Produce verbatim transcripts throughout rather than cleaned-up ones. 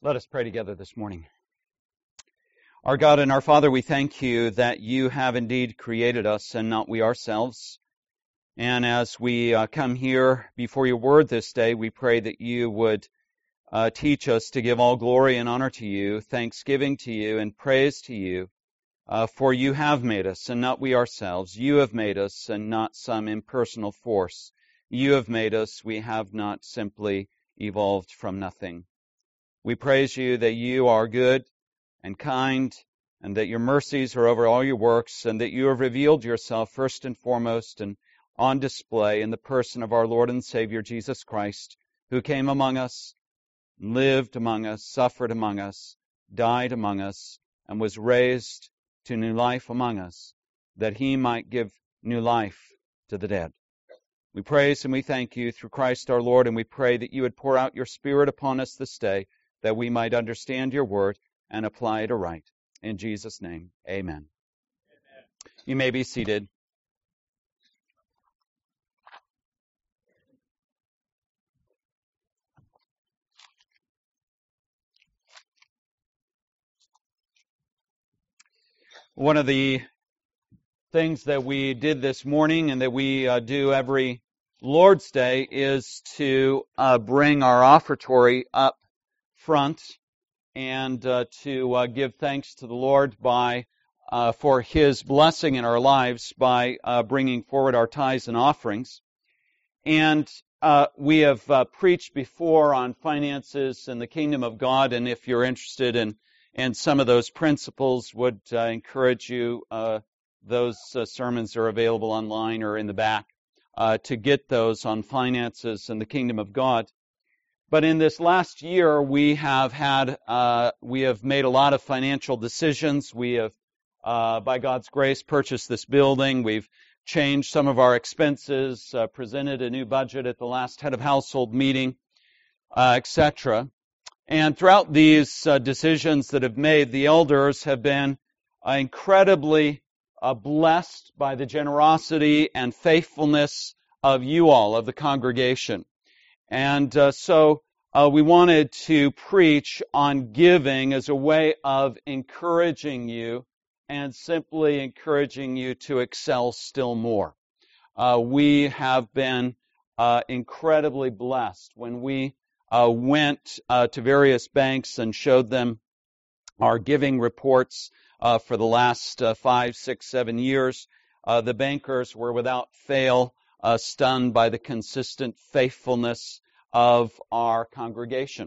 Let us pray together this morning. Our God and our Father, we thank you that you have indeed created us and not we ourselves. And as we uh, come here before your word this day, we pray that you would uh, teach us to give all glory and honor to you, thanksgiving to you, and praise to you. Uh, for you have made us and not we ourselves. You have made us and not some impersonal force. You have made us. We have not simply evolved from nothing. We praise you that you are good and kind, and that your mercies are over all your works, and that you have revealed yourself first and foremost and on display in the person of our Lord and Savior Jesus Christ, who came among us, lived among us, suffered among us, died among us, and was raised to new life among us, that he might give new life to the dead. We praise and we thank you through Christ our Lord, and we pray that you would pour out your Spirit upon us this day, that we might understand your word and apply it aright. In Jesus' name, amen. Amen. You may be seated. One of the things that we did this morning and that we uh, do every Lord's Day is to uh, bring our offertory up front and uh, to uh, give thanks to the Lord by uh, for His blessing in our lives by uh, bringing forward our tithes and offerings. And uh, we have uh, preached before on finances and the kingdom of God, and if you're interested in, in some of those principles, would uh, encourage you, uh, those uh, sermons are available online or in the back, uh, to get those on finances and the kingdom of God. But in this last year, we have had, uh, we have made a lot of financial decisions. We have, uh, by God's grace, purchased this building. We've changed some of our expenses, uh, presented a new budget at the last head of household meeting, uh, et cetera. And throughout these uh, decisions that have made, the elders have been uh, incredibly uh, blessed by the generosity and faithfulness of you all, of the congregation. And uh, so uh, we wanted to preach on giving as a way of encouraging you and simply encouraging you to excel still more. Uh, we have been uh, incredibly blessed when we uh, went uh, to various banks and showed them our giving reports uh, for the last uh, five, six, seven years. Uh, the bankers were without fail Uh, stunned by the consistent faithfulness of our congregation.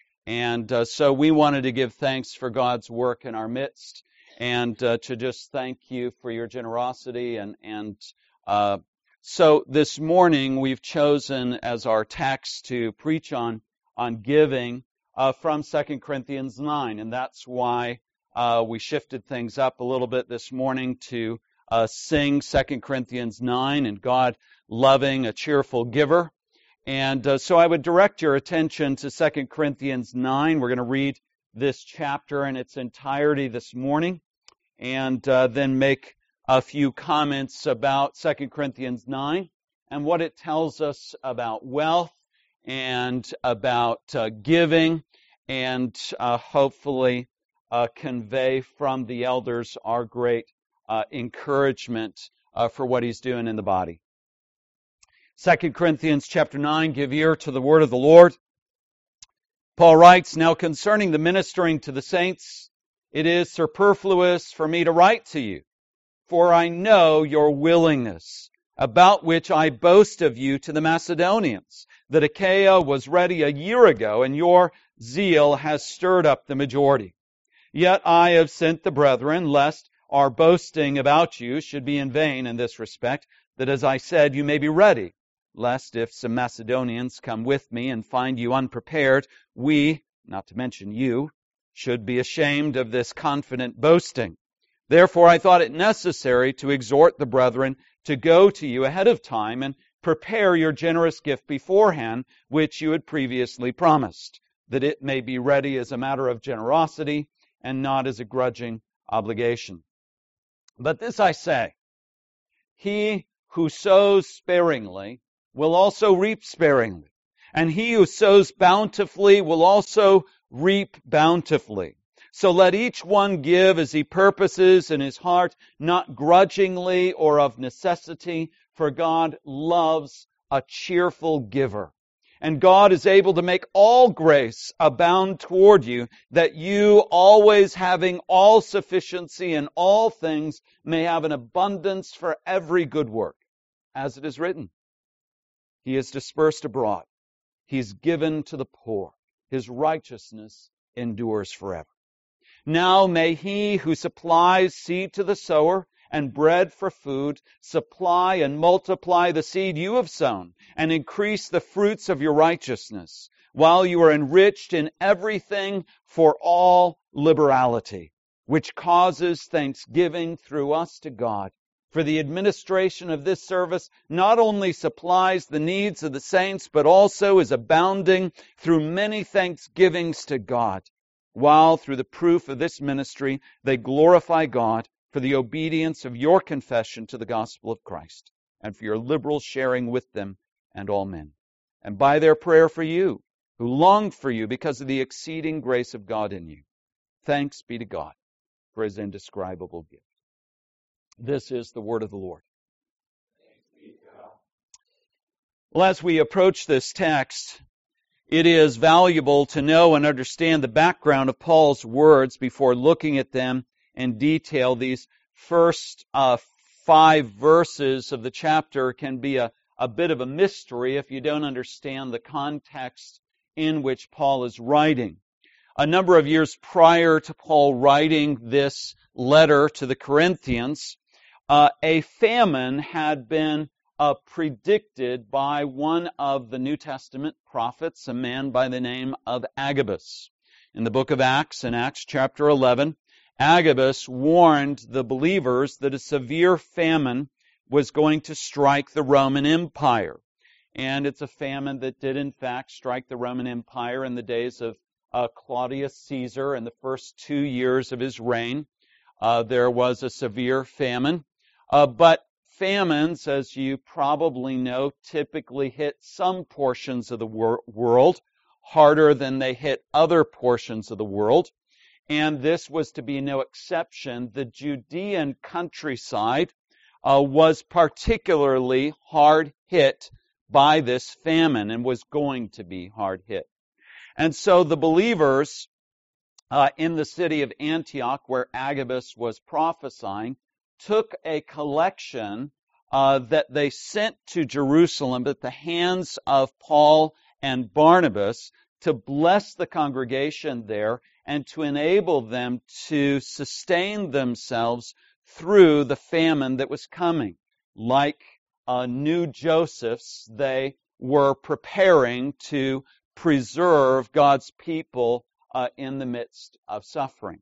And uh, so we wanted to give thanks for God's work in our midst and uh, to just thank you for your generosity. And, and uh, so this morning we've chosen as our text to preach on, on giving uh, from Second Corinthians nine. And that's why uh, we shifted things up a little bit this morning to uh, sing Second Corinthians nine, and God loving a cheerful giver. And uh, so I would direct your attention to Second Corinthians nine. We're going to read this chapter in its entirety this morning and uh, then make a few comments about Second Corinthians nine and what it tells us about wealth and about uh, giving, and uh, hopefully uh, convey from the elders our great uh, encouragement uh, for what he's doing in the body. Second Corinthians chapter nine, give ear to the word of the Lord. Paul writes, "Now concerning the ministering to the saints, it is superfluous for me to write to you, for I know your willingness, about which I boast of you to the Macedonians, that Achaia was ready a year ago, and your zeal has stirred up the majority. Yet I have sent the brethren, lest our boasting about you should be in vain in this respect, that as I said, you may be ready, lest if some Macedonians come with me and find you unprepared, we, not to mention you, should be ashamed of this confident boasting. Therefore I thought it necessary to exhort the brethren to go to you ahead of time and prepare your generous gift beforehand, which you had previously promised, that it may be ready as a matter of generosity and not as a grudging obligation. But this I say, he who sows sparingly will also reap sparingly, And he who sows bountifully will also reap bountifully. So let each one give as he purposes in his heart, not grudgingly or of necessity, for God loves a cheerful giver. And God is able to make all grace abound toward you, that you, always having all sufficiency in all things, may have an abundance for every good work. As it is written, He is dispersed abroad. He is given to the poor. His righteousness endures forever. Now may He who supplies seed to the sower and bread for food supply and multiply the seed you have sown and increase the fruits of your righteousness, while you are enriched in everything for all liberality, which causes thanksgiving through us to God. For the administration of this service not only supplies the needs of the saints, but also is abounding through many thanksgivings to God, while through the proof of this ministry they glorify God for the obedience of your confession to the gospel of Christ, and for your liberal sharing with them and all men, and by their prayer for you, who longed for you because of the exceeding grace of God in you. Thanks be to God for His indescribable gift. This is the word of the Lord. Well, as we approach this text, it is valuable to know and understand the background of Paul's words before looking at them in detail. These first uh, five verses of the chapter can be a, a bit of a mystery if you don't understand the context in which Paul is writing. A number of years prior to Paul writing this letter to the Corinthians, uh, a famine had been uh, predicted by one of the New Testament prophets, a man by the name of Agabus. In the book of Acts, in Acts chapter eleven, Agabus warned the believers that a severe famine was going to strike the Roman Empire. And it's a famine that did in fact strike the Roman Empire in the days of uh, Claudius Caesar in the first two years of his reign. Uh, there was a severe famine. Uh, but famines, as you probably know, typically hit some portions of the wor- world harder than they hit other portions of the world. And this was to be no exception. The Judean countryside uh, was particularly hard hit by this famine and was going to be hard hit. And so the believers uh, in the city of Antioch, where Agabus was prophesying, took a collection uh, that they sent to Jerusalem at the hands of Paul and Barnabas to bless the congregation there and to enable them to sustain themselves through the famine that was coming. Like uh, new Josephs, they were preparing to preserve God's people uh, in the midst of suffering.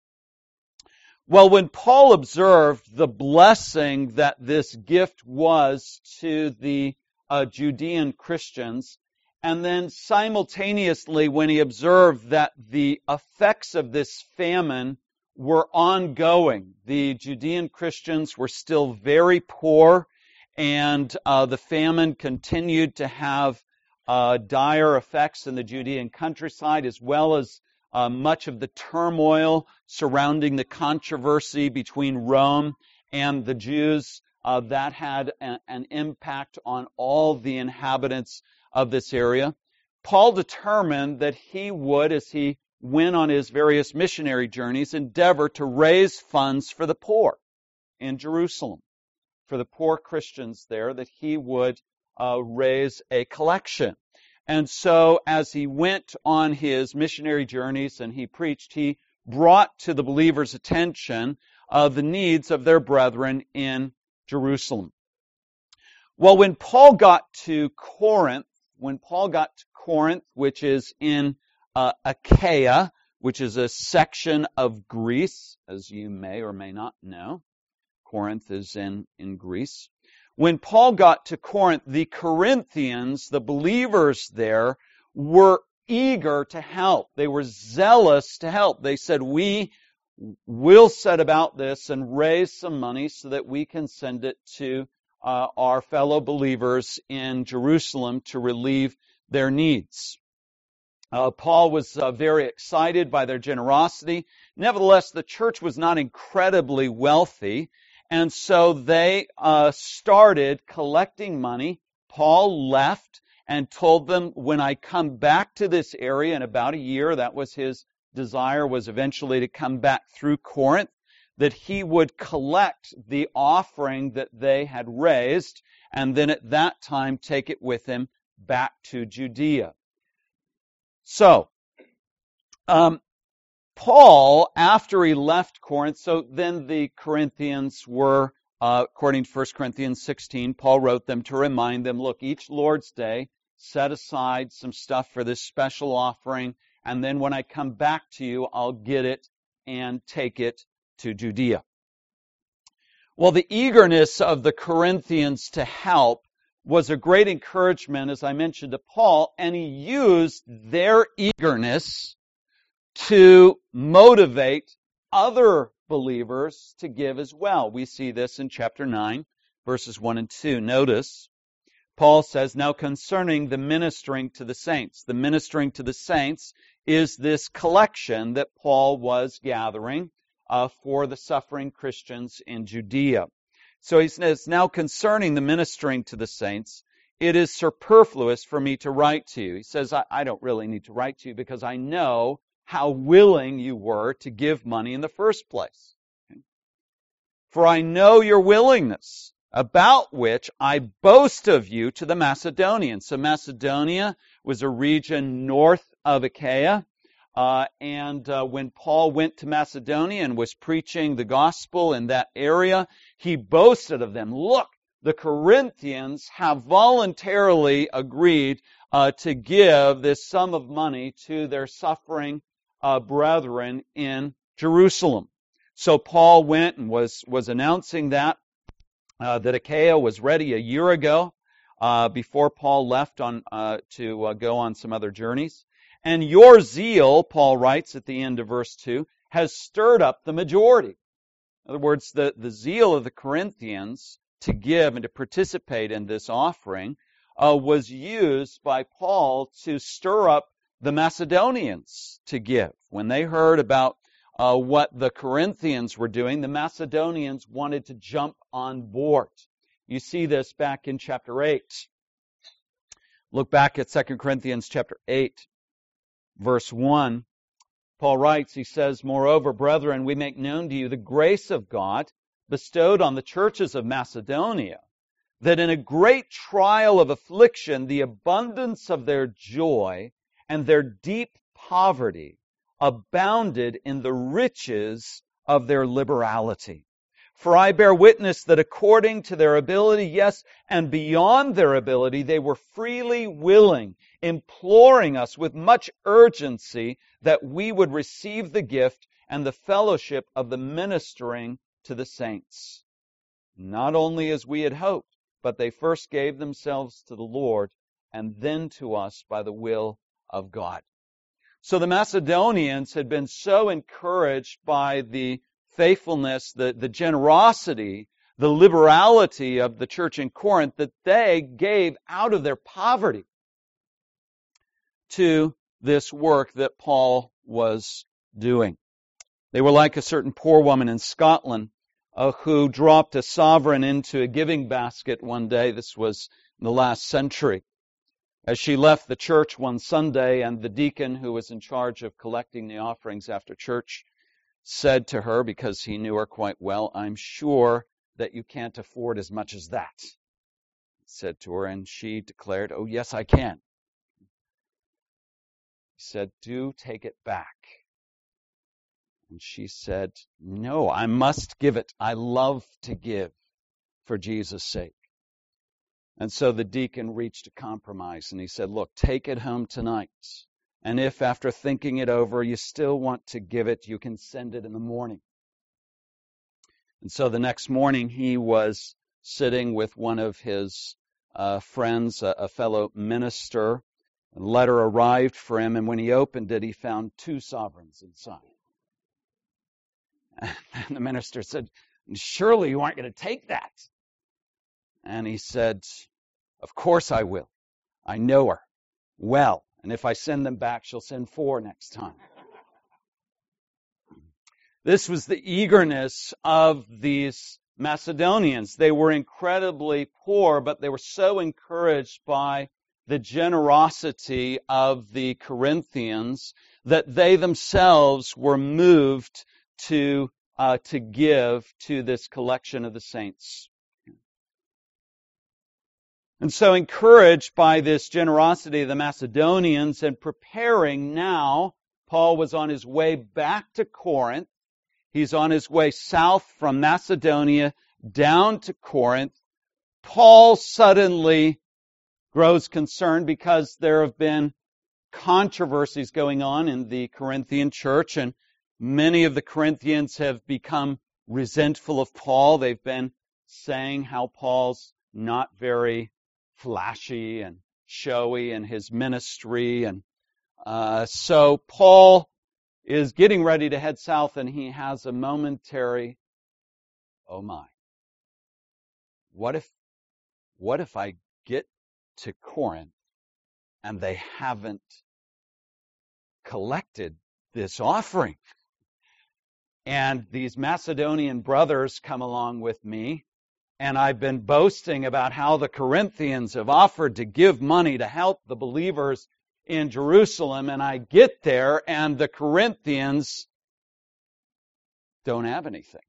Well, when Paul observed the blessing that this gift was to the uh, Judean Christians, and then simultaneously when he observed that the effects of this famine were ongoing, the Judean Christians were still very poor, and uh, the famine continued to have uh, dire effects in the Judean countryside, as well as Uh, much of the turmoil surrounding the controversy between Rome and the Jews. Uh, that had a, an impact on all the inhabitants of this area. Paul determined that he would, as he went on his various missionary journeys, endeavor to raise funds for the poor in Jerusalem, for the poor Christians there, that he would uh, raise a collection. And so as he went on his missionary journeys and he preached, he brought to the believers' attention uh, the needs of their brethren in Jerusalem. Well, when Paul got to Corinth, when Paul got to Corinth, which is in uh, Achaia, which is a section of Greece, as you may or may not know, Corinth is in, in Greece. When Paul got to Corinth, the Corinthians, the believers there, were eager to help. They were zealous to help. They said, we will set about this and raise some money so that we can send it to uh, our fellow believers in Jerusalem to relieve their needs. Uh, Paul was uh, very excited by their generosity. Nevertheless, the church was not incredibly wealthy, and so they uh, started collecting money. Paul left and told them, when I come back to this area in about a year, that was his desire, was eventually to come back through Corinth, that he would collect the offering that they had raised, and then at that time take it with him back to Judea. So, um, Paul, after he left Corinth, so then the Corinthians were, uh, according to First Corinthians sixteen, Paul wrote them to remind them, look, each Lord's Day, set aside some stuff for this special offering, and then when I come back to you, I'll get it and take it to Judea. Well, the eagerness of the Corinthians to help was a great encouragement, as I mentioned, to Paul, and he used their eagerness to motivate other believers to give as well. We see this in chapter nine, verses one and two. Notice, Paul says, now concerning the ministering to the saints. The ministering to the saints is this collection that Paul was gathering uh, for the suffering Christians in Judea. So he says, now concerning the ministering to the saints, it is superfluous for me to write to you. He says, I, I don't really need to write to you because I know how willing you were to give money in the first place. For I know your willingness, about which I boast of you to the Macedonians. So Macedonia was a region north of Achaia. Uh, and uh, when Paul went to Macedonia and was preaching the gospel in that area, he boasted of them. Look, the Corinthians have voluntarily agreed uh, to give this sum of money to their suffering uh, brethren in Jerusalem. So Paul went and was, was announcing that, uh, that Achaia was ready a year ago uh, before Paul left on uh, to uh, go on some other journeys. And your zeal, Paul writes at the end of verse two, has stirred up the majority. In other words, the, the zeal of the Corinthians to give and to participate in this offering uh, was used by Paul to stir up the Macedonians to give. When they heard about uh, what the Corinthians were doing, the Macedonians wanted to jump on board. You see this back in chapter eight. Look back at Second Corinthians chapter eight. Verse one, Paul writes, he says, moreover, brethren, we make known to you the grace of God bestowed on the churches of Macedonia, that in a great trial of affliction, the abundance of their joy and their deep poverty abounded in the riches of their liberality. For I bear witness that according to their ability, yes, and beyond their ability, they were freely willing, imploring us with much urgency that we would receive the gift and the fellowship of the ministering to the saints. Not only as we had hoped, but they first gave themselves to the Lord and then to us by the will of God. So the Macedonians had been so encouraged by the faithfulness, the, the generosity, the liberality of the church in Corinth that they gave out of their poverty to this work that Paul was doing. They were like a certain poor woman in Scotland uh, who dropped a sovereign into a giving basket one day. This was in the last century. As she left the church one Sunday, and the deacon who was in charge of collecting the offerings after church said to her, because he knew her quite well, I'm sure that you can't afford as much as that. He said to her, and she declared, oh yes, I can. He said, do take it back. And she said, no, I must give it. I love to give for Jesus' sake. And so the deacon reached a compromise, and he said, look, take it home tonight. And if after thinking it over you still want to give it, you can send it in the morning. And so the next morning he was sitting with one of his uh, friends, a, a fellow minister. A letter arrived for him, and when he opened it, he found two sovereigns inside. And the minister said, surely you aren't going to take that. And he said, of course I will. I know her. well. And if I send them back, she'll send four next time. This was the eagerness of these Macedonians. They were incredibly poor, but they were so encouraged by the generosity of the Corinthians that they themselves were moved to uh, to give to this collection of the saints. And so, encouraged by this generosity of the Macedonians and preparing now, Paul was on his way back to Corinth. He's on his way south from Macedonia down to Corinth. Paul suddenly grows concerned because there have been controversies going on in the Corinthian church, and many of the Corinthians have become resentful of Paul. They've been saying how Paul's not very flashy and showy in his ministry, and uh, so Paul is getting ready to head south, and he has a momentary, oh my, what if, what if I get to Corinth and they haven't collected this offering? And these Macedonian brothers come along with me, and I've been boasting about how the Corinthians have offered to give money to help the believers in Jerusalem, and I get there, and the Corinthians don't have anything.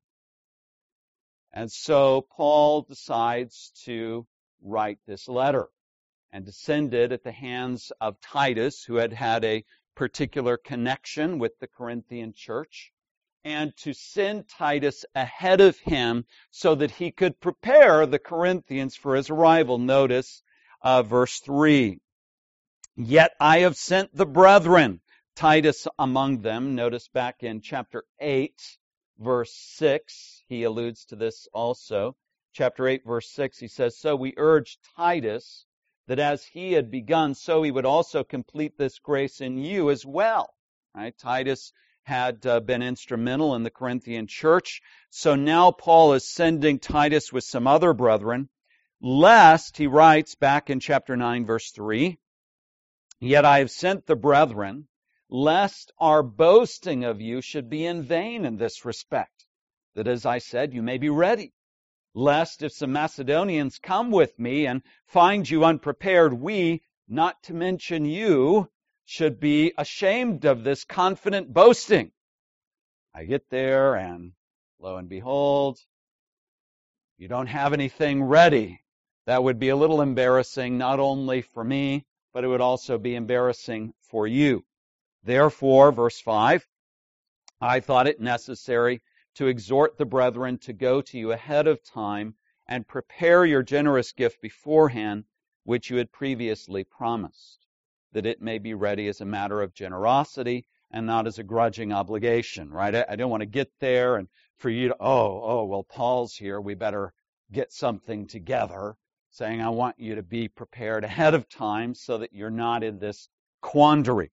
And so Paul decides to write this letter and to send it at the hands of Titus, who had had a particular connection with the Corinthian church, and to send Titus ahead of him so that he could prepare the Corinthians for his arrival. Notice uh, verse three. Yet I have sent the brethren, Titus among them. Notice back in chapter eight, verse six, he alludes to this also. Chapter eight, verse six, he says, so we urge Titus that as he had begun, so he would also complete this grace in you as well. Right? Titus had uh, been instrumental in the Corinthian church. So now Paul is sending Titus with some other brethren, lest, he writes back in chapter nine, verse three, yet I have sent the brethren, lest our boasting of you should be in vain in this respect, that as I said, you may be ready. Lest if some Macedonians come with me and find you unprepared, we, not to mention you, should be ashamed of this confident boasting. I get there, and lo and behold, you don't have anything ready. That would be a little embarrassing, not only for me, but it would also be embarrassing for you. Therefore, verse five, I thought it necessary to exhort the brethren to go to you ahead of time and prepare your generous gift beforehand, which you had previously promised, that it may be ready as a matter of generosity and not as a grudging obligation, right? I, I don't want to get there and for you to, oh, oh, well, Paul's here, we better get something together, saying I want you to be prepared ahead of time so that you're not in this quandary.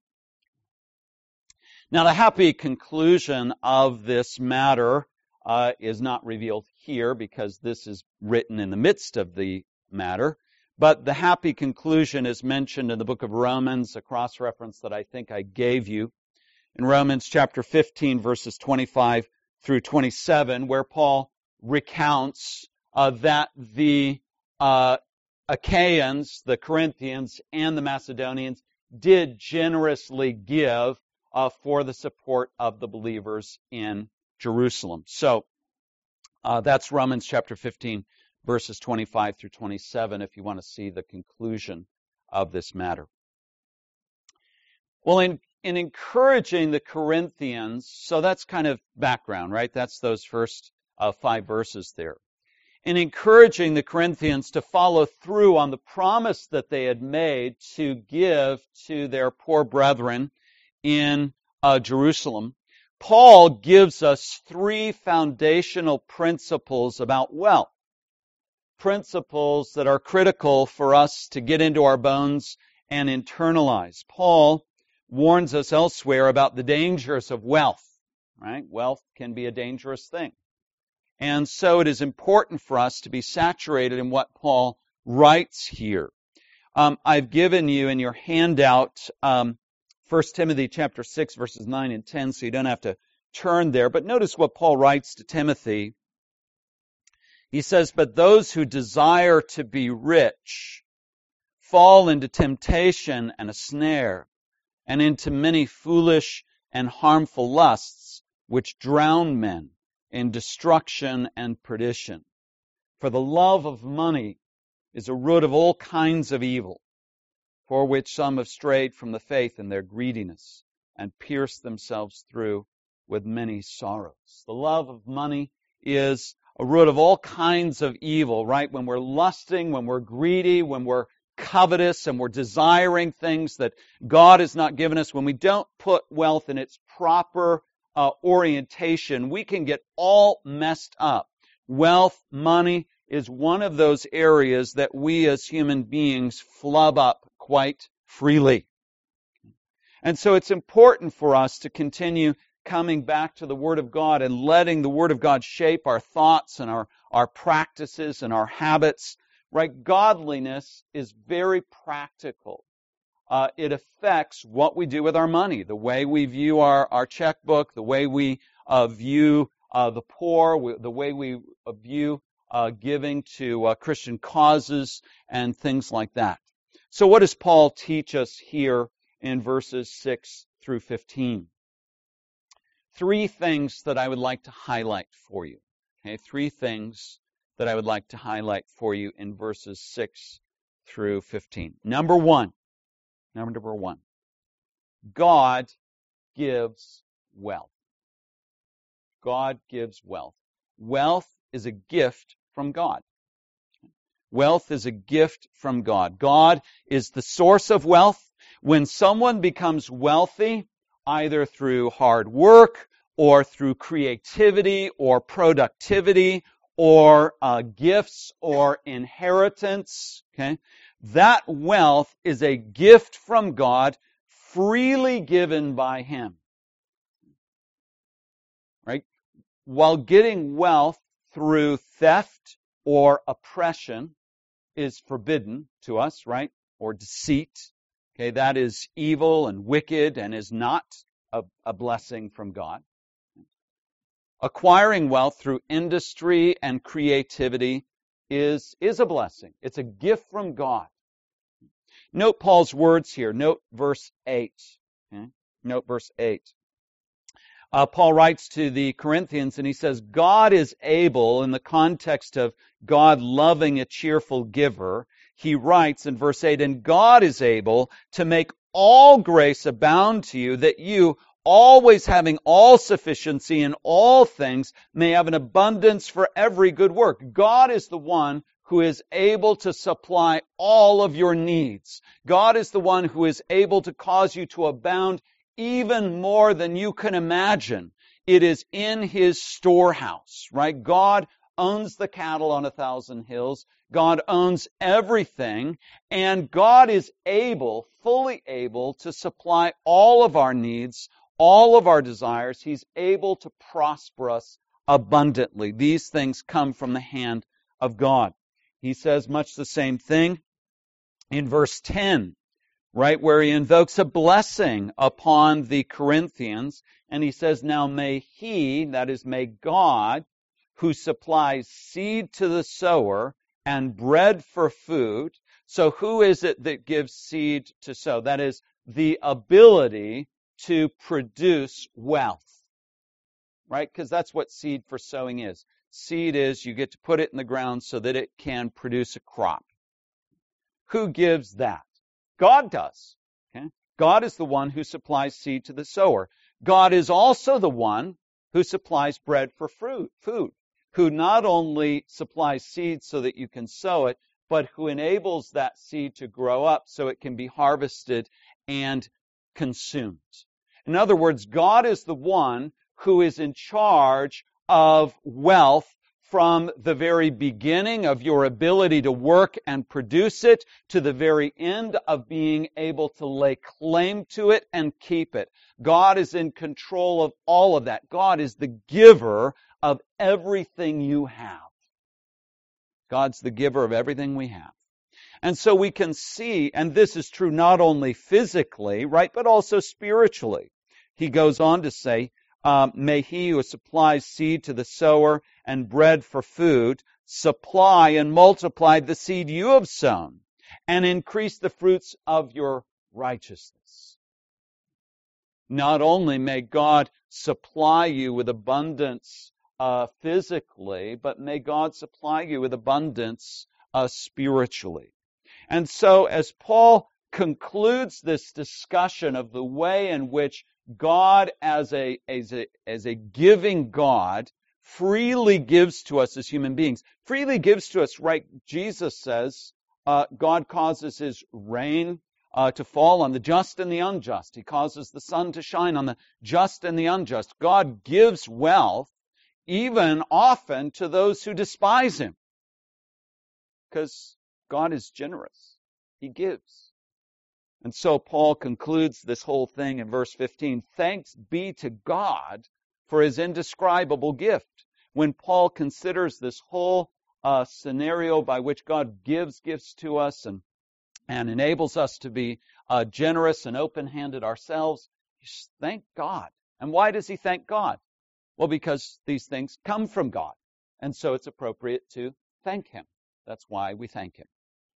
Now, the happy conclusion of this matter uh, is not revealed here because this is written in the midst of the matter. But the happy conclusion is mentioned in the book of Romans, a cross-reference that I think I gave you. In Romans chapter fifteen, verses twenty-five through twenty-seven, where Paul recounts uh, that the uh, Achaeans, the Corinthians, and the Macedonians did generously give uh, for the support of the believers in Jerusalem. So uh, that's Romans chapter fifteen, verses twenty-five through twenty-seven, if you want to see the conclusion of this matter. Well, in, in encouraging the Corinthians, so that's kind of background, right? That's those first uh, five verses there. In encouraging the Corinthians to follow through on the promise that they had made to give to their poor brethren in uh, Jerusalem, Paul gives us three foundational principles about wealth. Principles that are critical for us to get into our bones and internalize. Paul warns us elsewhere about the dangers of wealth, right? Wealth can be a dangerous thing. And so it is important for us to be saturated in what Paul writes here. Um, I've given you in your handout um, First Timothy chapter six, verses nine and ten, so you don't have to turn there. But notice what Paul writes to Timothy. He says, "But those who desire to be rich fall into temptation and a snare, and into many foolish and harmful lusts, which drown men in destruction and perdition. For the love of money is a root of all kinds of evil, for which some have strayed from the faith in their greediness, and pierced themselves through with many sorrows." The love of money is a root of all kinds of evil, right? When we're lusting, when we're greedy, when we're covetous, and we're desiring things that God has not given us, when we don't put wealth in its proper uh, orientation, we can get all messed up. Wealth, money, is one of those areas that we as human beings flub up quite freely. And so it's important for us to continue coming back to the Word of God and letting the Word of God shape our thoughts and our, our practices and our habits. Right? Godliness is very practical. Uh, it affects what we do with our money, the way we view our, our checkbook, the way we uh, view uh, the poor, the way we view uh, giving to uh, Christian causes and things like that. So what does Paul teach us here in verses six through fifteen? Three things that I would like to highlight for you. Okay, three things that I would like to highlight for you in verses six through fifteen. Number one, number one, God gives wealth. God gives wealth. Wealth is a gift from God. Wealth is a gift from God. God is the source of wealth. When someone becomes wealthy, either through hard work or through creativity or productivity or uh, gifts or inheritance, okay, that wealth is a gift from God, freely given by Him. Right? While getting wealth through theft or oppression is forbidden to us, right? Or deceit, okay, that is evil and wicked and is not a, a blessing from God. Acquiring wealth through industry and creativity is, is a blessing. It's a gift from God. Note Paul's words here. Note verse eight. Okay? Note verse eight. Uh, Paul writes to the Corinthians and he says, God is able, in the context of God loving a cheerful giver, he writes in verse eight, and God is able to make all grace abound to you, that you, always having all sufficiency in all things, may have an abundance for every good work. God is the one who is able to supply all of your needs. God is the one who is able to cause you to abound even more than you can imagine. It is in His storehouse, right? God owns the cattle on a thousand hills. God owns everything, and God is able, fully able, to supply all of our needs, all of our desires. He's able to prosper us abundantly. These things come from the hand of God. He says much the same thing in verse ten, right, where he invokes a blessing upon the Corinthians, and he says, now may He, that is, may God, who supplies seed to the sower and bread for food. So who is it that gives seed to sow? That is, the ability to produce wealth, right? Because that's what seed for sowing is. Seed is you get to put it in the ground so that it can produce a crop. Who gives that? God does. Okay? God is the one who supplies seed to the sower. God is also the one who supplies bread for fruit, food, who not only supplies seed so that you can sow it, but who enables that seed to grow up so it can be harvested and consumed. In other words, God is the one who is in charge of wealth from the very beginning of your ability to work and produce it to the very end of being able to lay claim to it and keep it. God is in control of all of that. God is the giver of everything you have. God's the giver of everything we have. And so we can see, and this is true not only physically, right, but also spiritually. He goes on to say, um, may he who supplies seed to the sower and bread for food supply and multiply the seed you have sown and increase the fruits of your righteousness. Not only may God supply you with abundance uh, physically, but may God supply you with abundance uh, spiritually. And so as Paul concludes this discussion of the way in which God as a, as a, as a giving God freely gives to us as human beings, freely gives to us, right? Jesus says, uh, God causes his rain uh, to fall on the just and the unjust. He causes the sun to shine on the just and the unjust. God gives wealth, even often to those who despise him, because God is generous. He gives. And so Paul concludes this whole thing in verse fifteen. Thanks be to God for his indescribable gift. When Paul considers this whole uh, scenario by which God gives gifts to us and, and enables us to be uh, generous and open-handed ourselves, thank God. And why does he thank God? Well, because these things come from God. And so it's appropriate to thank him. That's why we thank him.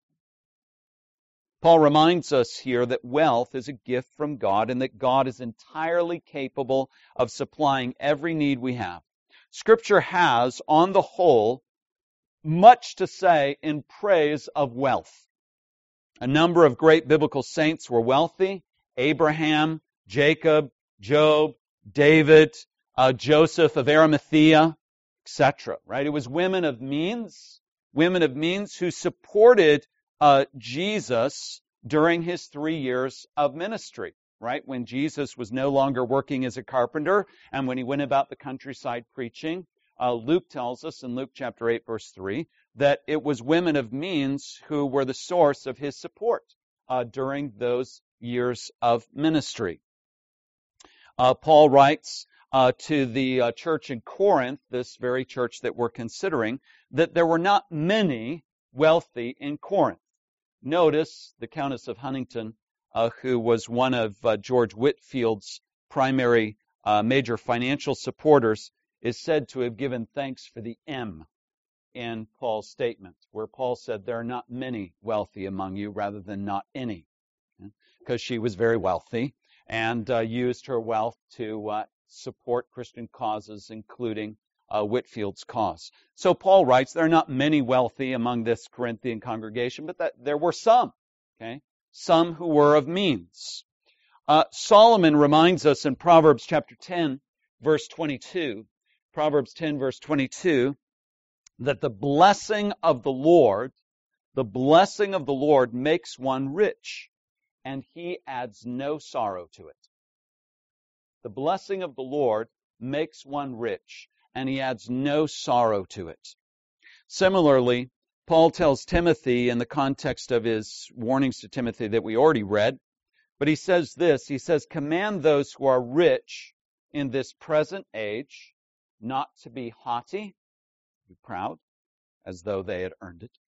Paul reminds us here that wealth is a gift from God and that God is entirely capable of supplying every need we have. Scripture has, on the whole, much to say in praise of wealth. A number of great biblical saints were wealthy. Abraham, Jacob, Job, David, uh, Joseph of Arimathea, et cetera. Right? It was women of means, women of means who supported uh, Jesus during his three years of ministry. Right? When Jesus was no longer working as a carpenter and when he went about the countryside preaching, uh, Luke tells us in Luke chapter eight, verse three, that it was women of means who were the source of his support uh, during those years of ministry. Uh, Paul writes uh, to the uh, church in Corinth, this very church that we're considering, that there were not many wealthy in Corinth. Notice the Countess of Huntington, Uh, who was one of uh, George Whitfield's primary uh, major financial supporters, is said to have given thanks for the M in Paul's statement, where Paul said there are not many wealthy among you rather than not any, because she was very wealthy and uh, used her wealth to uh, support Christian causes, including uh, Whitfield's cause. So Paul writes there are not many wealthy among this Corinthian congregation, but that there were some, okay? Some who were of means. Uh, Solomon reminds us in Proverbs chapter ten, verse twenty-two, Proverbs ten, verse twenty-two, that the blessing of the Lord, the blessing of the Lord makes one rich, and he adds no sorrow to it. The blessing of the Lord makes one rich, and he adds no sorrow to it. Similarly, Paul tells Timothy in the context of his warnings to Timothy that we already read, but he says this, he says, command those who are rich in this present age not to be haughty, be proud, as though they had earned it,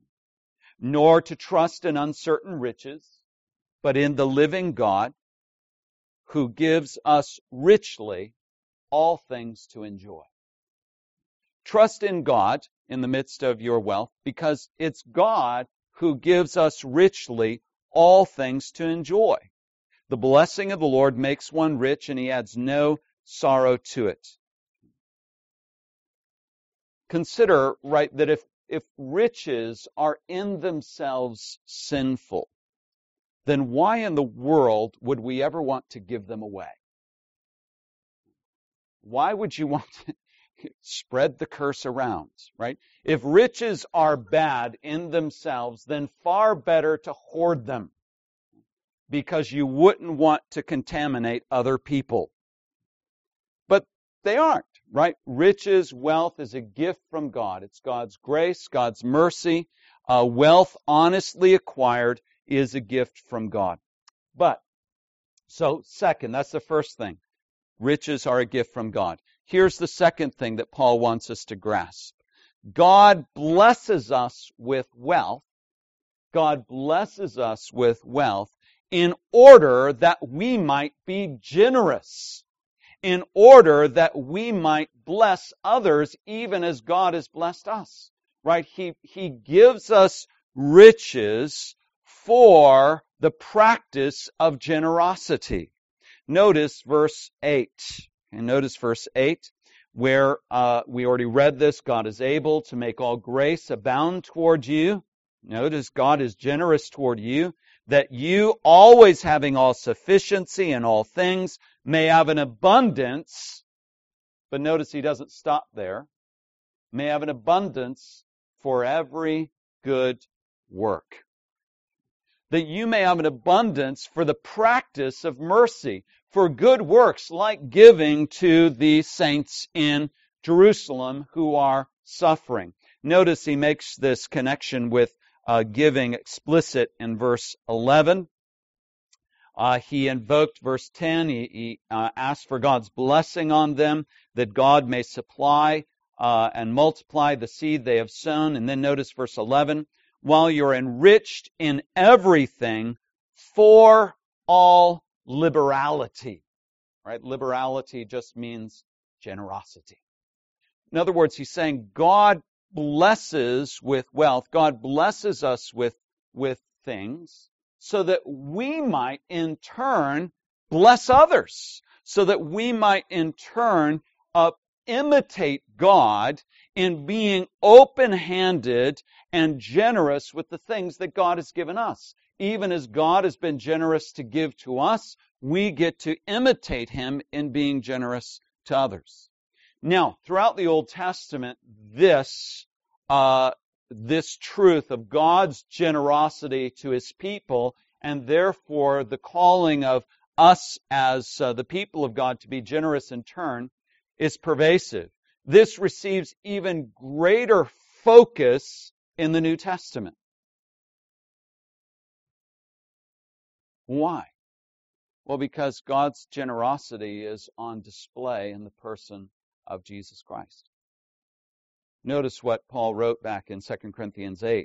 nor to trust in uncertain riches, but in the living God, who gives us richly all things to enjoy. Trust in God in the midst of your wealth, because it's God who gives us richly all things to enjoy. The blessing of the Lord makes one rich, and he adds no sorrow to it. Consider, right, that if, if riches are in themselves sinful, then why in the world would we ever want to give them away? Why would you want to spread the curse around, right? If riches are bad in themselves, then far better to hoard them, because you wouldn't want to contaminate other people. But they aren't, right? Riches, wealth is a gift from God. It's God's grace, God's mercy. Uh, wealth honestly acquired is a gift from God. But, so second, that's the first thing. Riches are a gift from God. Here's the second thing that Paul wants us to grasp. God blesses us with wealth God blesses us with wealth in order that we might be generous, in order that we might bless others even as God has blessed us. Right? He, he gives us riches for the practice of generosity. Notice verse eight. And notice verse eight, where uh, we already read this. God is able to make all grace abound toward you. Notice God is generous toward you, that you, always having all sufficiency in all things, may have an abundance. But notice he doesn't stop there. May have an abundance for every good work. That you may have an abundance for the practice of mercy, for good works like giving to the saints in Jerusalem who are suffering. Notice he makes this connection with uh, giving explicit in verse eleven. Uh, he invoked verse ten. He, he uh, asked for God's blessing on them, that God may supply uh, and multiply the seed they have sown. And then notice verse eleven. While you're enriched in everything for all liberality. Right? Liberality just means generosity. In other words, he's saying God blesses with wealth. God blesses us with, with things so that we might in turn bless others. So that we might in turn uh, imitate God in being open-handed and generous with the things that God has given us. Even as God has been generous to give to us, we get to imitate Him in being generous to others. Now, throughout the Old Testament, this, uh, this truth of God's generosity to His people, and therefore the calling of us as uh, the people of God to be generous in turn, is pervasive. This receives even greater focus in the New Testament. Why? Well, because God's generosity is on display in the person of Jesus Christ. Notice what Paul wrote back in Second Corinthians eight.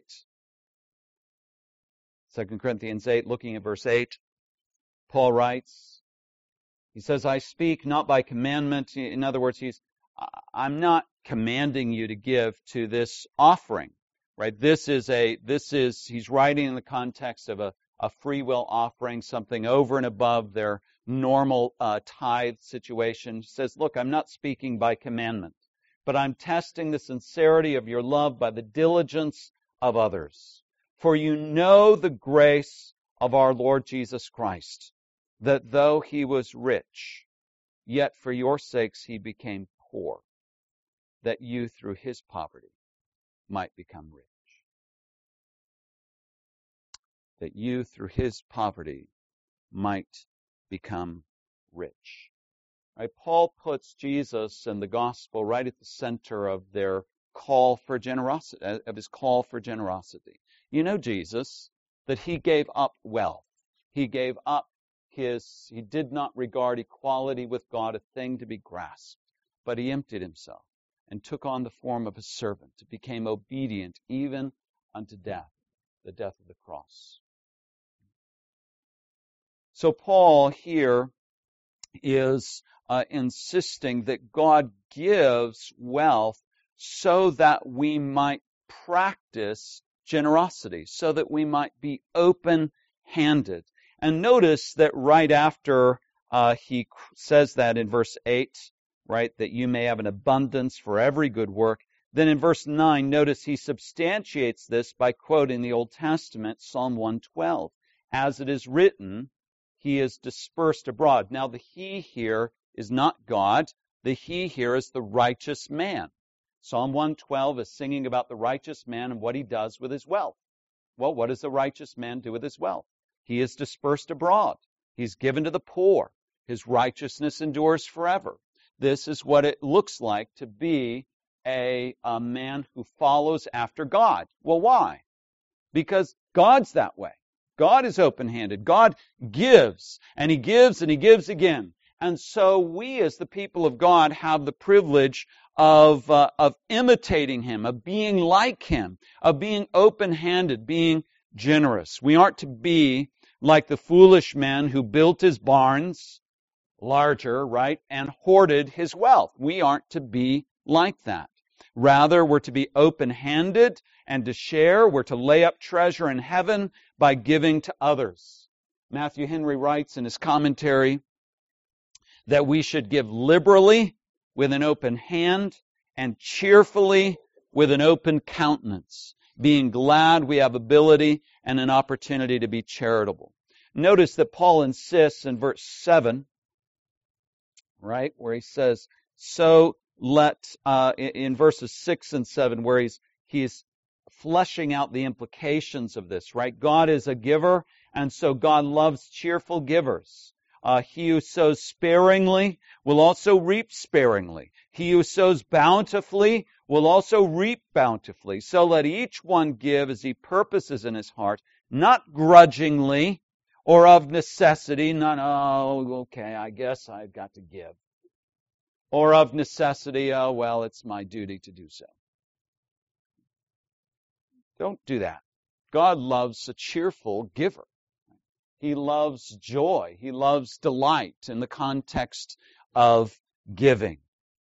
Second Corinthians eight, looking at verse eight, Paul writes, he says, I speak not by commandment. In other words, he's I'm not commanding you to give to this offering, right? This is a, this is, he's writing in the context of a, a free will offering, something over and above their normal uh, tithe situation. He says, look, I'm not speaking by commandment, but I'm testing the sincerity of your love by the diligence of others. For you know the grace of our Lord Jesus Christ, that though he was rich, yet for your sakes he became poor, that you through his poverty might become rich. That you through his poverty might become rich. Right? Paul puts Jesus and the gospel right at the center of their call for generosity, of his call for generosity. You know Jesus, that he gave up wealth. He gave up his, he did not regard equality with God a thing to be grasped, but he emptied himself and took on the form of a servant, became obedient even unto death, the death of the cross. So Paul here is uh, insisting that God gives wealth so that we might practice generosity, so that we might be open-handed. And notice that right after uh, he says that in verse eight, right, that you may have an abundance for every good work, then in verse nine, notice he substantiates this by quoting the Old Testament, Psalm one twelve. As it is written, he is dispersed abroad. Now the he here is not God. The he here is the righteous man. Psalm one twelve is singing about the righteous man and what he does with his wealth. Well, what does the righteous man do with his wealth? He is dispersed abroad. He's given to the poor. His righteousness endures forever. This is what it looks like to be a, a man who follows after God. Well, why? Because God's that way. God is open-handed. God gives, and he gives, and he gives again. And so we as the people of God have the privilege of, uh, of imitating him, of being like him, of being open-handed, being generous. We aren't to be like the foolish man who built his barns larger, right, and hoarded his wealth. We aren't to be like that. Rather, we're to be open-handed and to share. We're to lay up treasure in heaven by giving to others. Matthew Henry writes in his commentary that we should give liberally with an open hand and cheerfully with an open countenance, being glad we have ability and an opportunity to be charitable. Notice that Paul insists in verse seven, right, where he says, so let, uh, in verses six and seven, where he's, he's fleshing out the implications of this, right? God is a giver, and so God loves cheerful givers. Uh, he who sows sparingly will also reap sparingly. He who sows bountifully will also reap bountifully. So let each one give as he purposes in his heart, not grudgingly or of necessity, not, oh, okay, I guess I've got to give. Or of necessity, oh, well, it's my duty to do so. Don't do that. God loves a cheerful giver. He loves joy. He loves delight in the context of giving.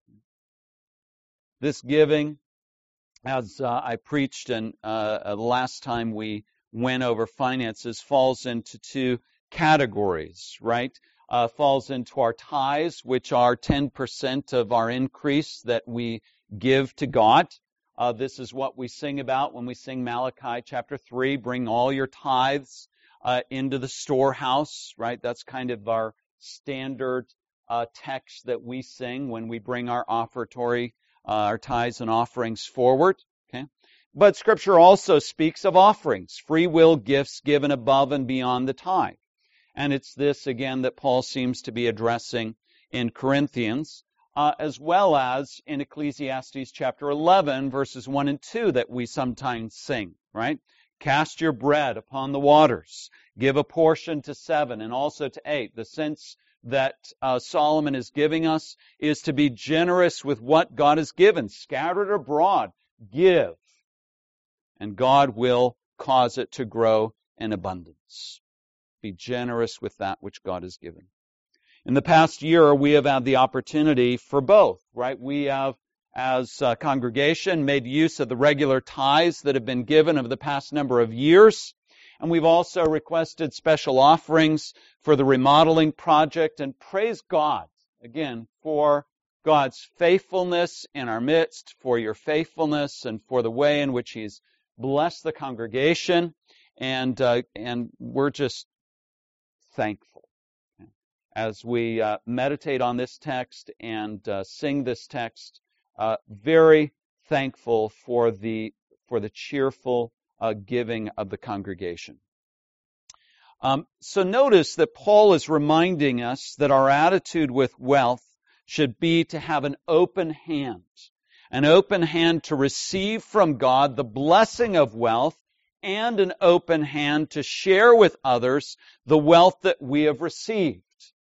This giving, as uh, I preached and uh, the last time we went over finances, falls into two categories, right? Uh, falls into our tithes, which are ten percent of our increase that we give to God. Uh, this is what we sing about when we sing Malachi chapter three, bring all your tithes uh, into the storehouse, right? That's kind of our standard uh, text that we sing when we bring our offertory, uh, our tithes and offerings forward, okay? But Scripture also speaks of offerings, free will gifts given above and beyond the tithe. And it's this, again, that Paul seems to be addressing in Corinthians, uh, as well as in Ecclesiastes chapter eleven, verses one and two, that we sometimes sing, right? Cast your bread upon the waters. Give a portion to seven and also to eight. The sense that uh, Solomon is giving us is to be generous with what God has given. Scattered abroad, give. And God will cause it to grow in abundance. Be generous with that which God has given. In the past year, we have had the opportunity for both, right? We have, as a congregation, made use of the regular tithes that have been given over the past number of years. And we've also requested special offerings for the remodeling project. And praise God, again, for God's faithfulness in our midst, for your faithfulness, and for the way in which He's blessed the congregation. And, uh, and we're just thankful as we uh, meditate on this text and uh, sing this text. Uh, very thankful for the for the cheerful uh, giving of the congregation. Um, so notice that Paul is reminding us that our attitude with wealth should be to have an open hand, an open hand to receive from God the blessing of wealth, and an open hand to share with others the wealth that we have received.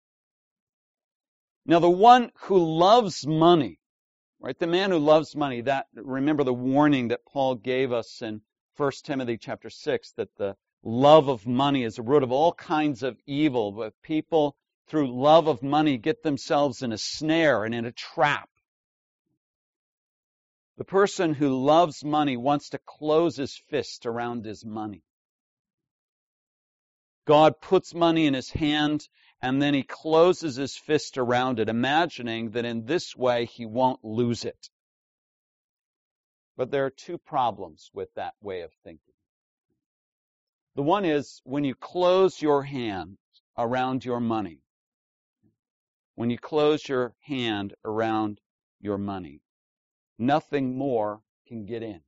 Now, the one who loves money, right, the man who loves money, that, remember the warning that Paul gave us in First Timothy chapter six, that the love of money is the root of all kinds of evil, but people through love of money get themselves in a snare and in a trap. The person who loves money wants to close his fist around his money. God puts money in his hand, and then he closes his fist around it, imagining that in this way he won't lose it. But there are two problems with that way of thinking. The one is when you close your hand around your money. When you close your hand around your money, nothing more can get in.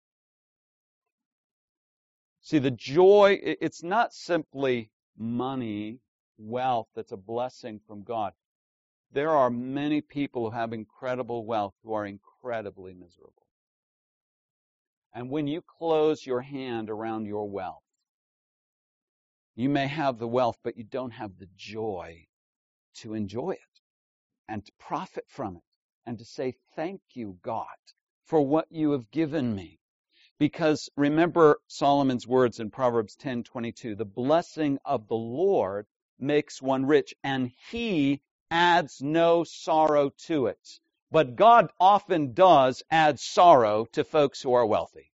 See, the joy, it's not simply money, wealth that's a blessing from God. There are many people who have incredible wealth who are incredibly miserable. And when you close your hand around your wealth, you may have the wealth, but you don't have the joy to enjoy it and to profit from it and to say, thank you, God, for what you have given me. Because remember Solomon's words in Proverbs ten twenty-two, the blessing of the Lord makes one rich, and he adds no sorrow to it. But God often does add sorrow to folks who are wealthy.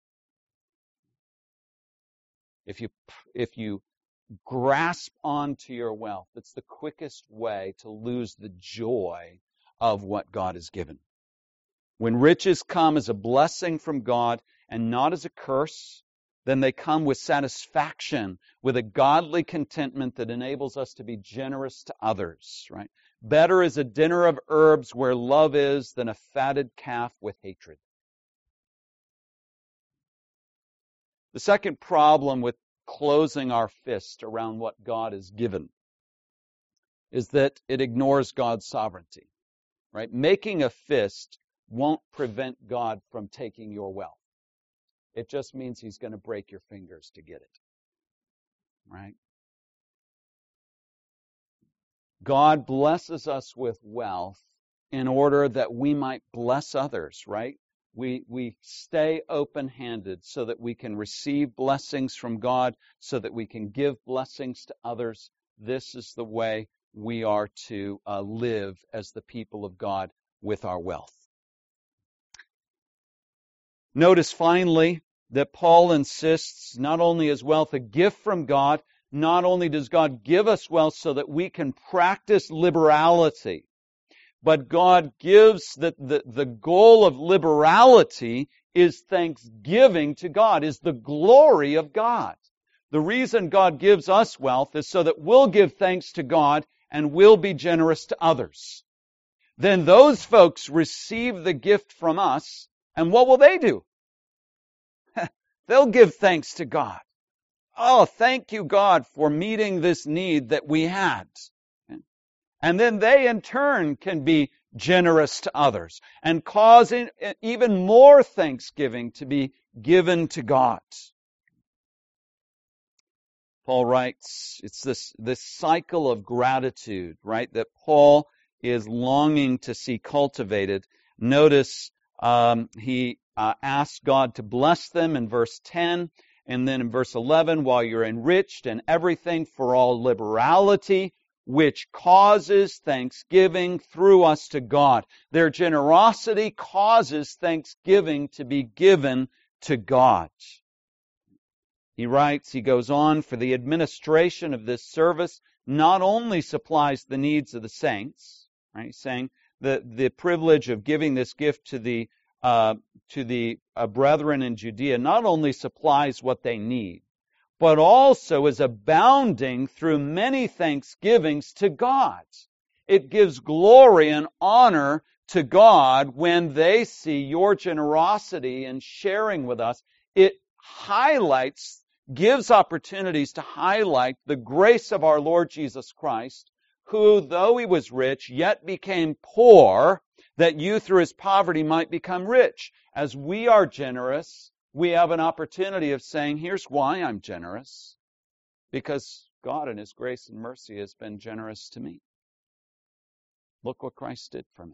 If you, if you grasp onto your wealth, it's the quickest way to lose the joy of what God has given. When riches come as a blessing from God and not as a curse, then they come with satisfaction, with a godly contentment that enables us to be generous to others, right? Better is a dinner of herbs where love is than a fatted calf with hatred. The second problem with closing our fist around what God has given is that it ignores God's sovereignty, right? Making a fist won't prevent God from taking your wealth. It just means he's going to break your fingers to get it, right? God blesses us with wealth in order that we might bless others, right? We we stay open-handed so that we can receive blessings from God, so that we can give blessings to others. This is the way we are to uh, live as the people of God with our wealth. Notice finally that Paul insists not only is wealth a gift from God, not only does God give us wealth so that we can practice liberality, but God gives that the, the goal of liberality is thanksgiving to God, is the glory of God. The reason God gives us wealth is so that we'll give thanks to God and we'll be generous to others. Then those folks receive the gift from us, and what will they do? They'll give thanks to God. Oh, thank you, God, for meeting this need that we had. And then they, in turn, can be generous to others and causing even more thanksgiving to be given to God. Paul writes, it's this, this cycle of gratitude, right, that Paul is longing to see cultivated. Notice um, he uh, asks God to bless them in verse ten. And then in verse eleven, while you're enriched in everything for all liberality, which causes thanksgiving through us to God. Their generosity causes thanksgiving to be given to God. He writes, he goes on, for the administration of this service not only supplies the needs of the saints, right? He's saying the, the privilege of giving this gift to the uh, to the uh, brethren in Judea not only supplies what they need, but also is abounding through many thanksgivings to God. It gives glory and honor to God when they see your generosity in sharing with us. It highlights, gives opportunities to highlight the grace of our Lord Jesus Christ, who, though he was rich, yet became poor, that you through his poverty might become rich. As we are generous, we have an opportunity of saying, here's why I'm generous. Because God in his grace and mercy has been generous to me. Look what Christ did for me.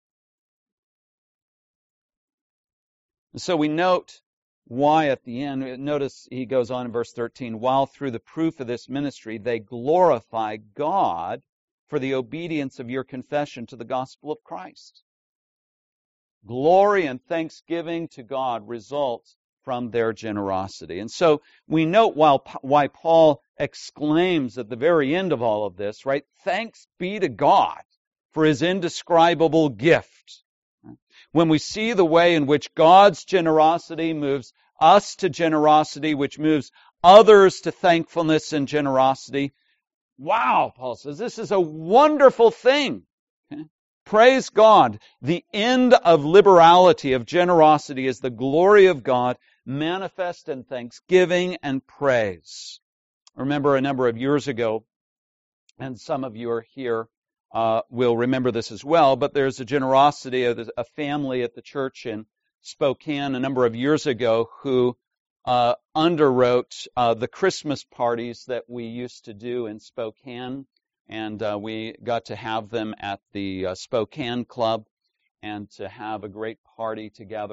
And so we note why at the end. Notice he goes on in verse thirteen, while through the proof of this ministry they glorify God for the obedience of your confession to the gospel of Christ. Glory and thanksgiving to God results from their generosity. And so we note while, why Paul exclaims at the very end of all of this, right? Thanks be to God for his indescribable gift. When we see the way in which God's generosity moves us to generosity, which moves others to thankfulness and generosity, wow, Paul says, this is a wonderful thing. Okay? Praise God. The end of liberality, of generosity, is the glory of God manifest in thanksgiving and praise. I remember a number of years ago, and some of you are here uh, will remember this as well, but there's a generosity of a family at the church in Spokane a number of years ago who uh, underwrote uh, the Christmas parties that we used to do in Spokane, and uh, we got to have them at the uh, Spokane Club and to have a great party together.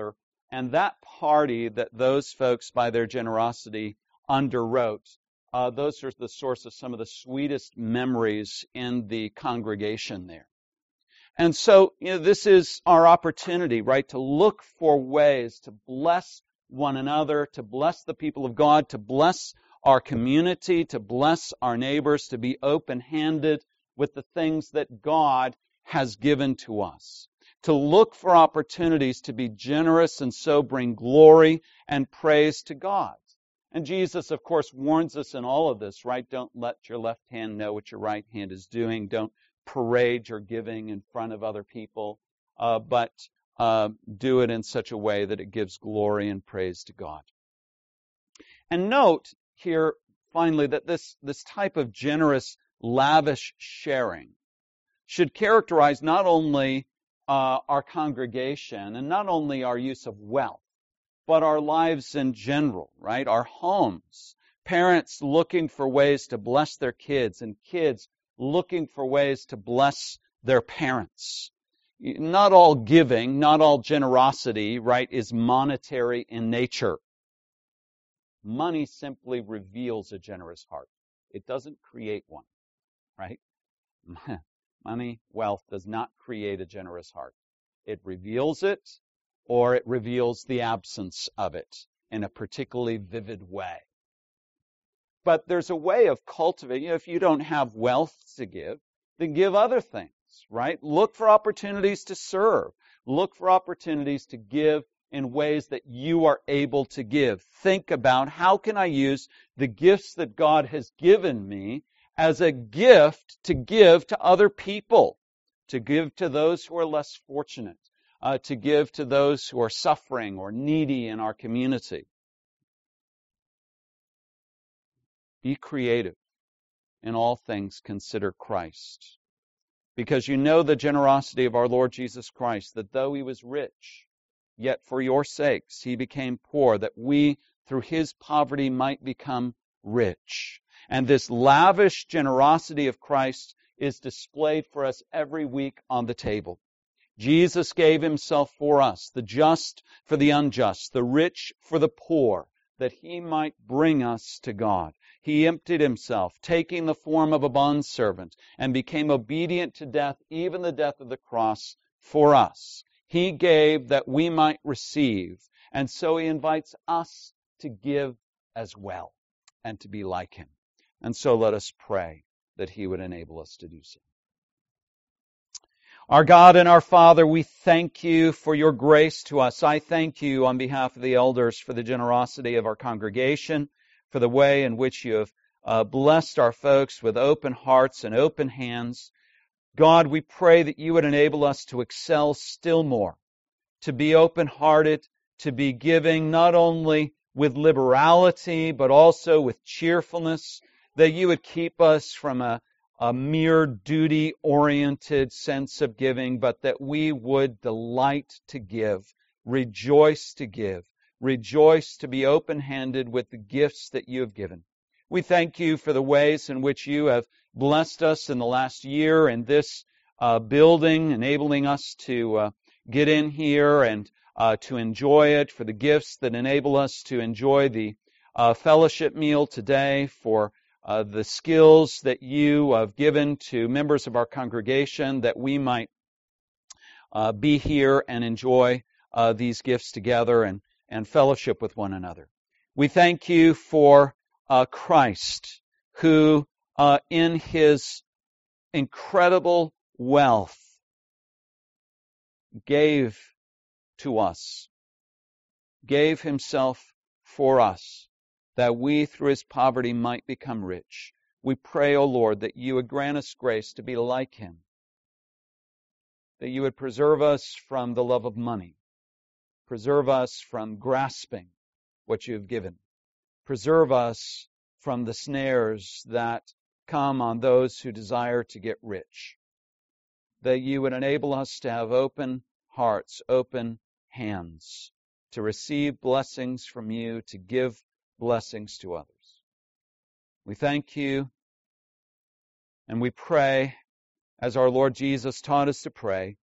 And that party that those folks, by their generosity, underwrote, uh, those are the source of some of the sweetest memories in the congregation there. And so, you know, this is our opportunity, right, to look for ways to bless one another, to bless the people of God, to bless our community, to bless our neighbors, to be open-handed with the things that God has given to us, to look for opportunities to be generous and so bring glory and praise to God. And Jesus, of course, warns us in all of this, right? Don't let your left hand know what your right hand is doing. Don't parade your giving in front of other people, uh, but uh, do it in such a way that it gives glory and praise to God. And note here, finally, that this, this type of generous, lavish sharing should characterize not only uh, our congregation and not only our use of wealth, but our lives in general, right? Our homes, parents looking for ways to bless their kids, and kids looking for ways to bless their parents. Not all giving, not all generosity, right, is monetary in nature. Money simply reveals a generous heart. It doesn't create one, right? Money, wealth does not create a generous heart. It reveals it, or it reveals the absence of it in a particularly vivid way. But there's a way of cultivating. You know, if you don't have wealth to give, then give other things, right? Look for opportunities to serve. Look for opportunities to give in ways that you are able to give. Think about, how can I use the gifts that God has given me as a gift to give to other people, to give to those who are less fortunate, uh, to give to those who are suffering or needy in our community. Be creative. In all things, consider Christ. Because you know the generosity of our Lord Jesus Christ, that though he was rich, yet for your sakes he became poor, that we through his poverty might become rich. And this lavish generosity of Christ is displayed for us every week on the table. Jesus gave himself for us, the just for the unjust, the rich for the poor, that he might bring us to God. He emptied himself, taking the form of a bondservant, and became obedient to death, even the death of the cross, for us. He gave that we might receive, and so he invites us to give as well, and to be like him. And so let us pray that he would enable us to do so. Our God and our Father, we thank you for your grace to us. I thank you on behalf of the elders for the generosity of our congregation, for the way in which you have uh, blessed our folks with open hearts and open hands. God, we pray that you would enable us to excel still more, to be open-hearted, to be giving not only with liberality, but also with cheerfulness, that you would keep us from a a mere duty-oriented sense of giving, but that we would delight to give, rejoice to give, rejoice to be open-handed with the gifts that you have given. We thank you for the ways in which you have blessed us in the last year in this uh, building, enabling us to uh, get in here and uh, to enjoy it, for the gifts that enable us to enjoy the uh, fellowship meal today, for Uh, the skills that you have given to members of our congregation, that we might uh, be here and enjoy uh, these gifts together and, and fellowship with one another. We thank you for uh, Christ, who uh, in his incredible wealth gave to us, gave himself for us, that we through his poverty might become rich. We pray, O Lord, that you would grant us grace to be like him, that you would preserve us from the love of money, preserve us from grasping what you have given, preserve us from the snares that come on those who desire to get rich, that you would enable us to have open hearts, open hands, to receive blessings from you, to give blessings to others. We thank you, and we pray, as our Lord Jesus taught us to pray,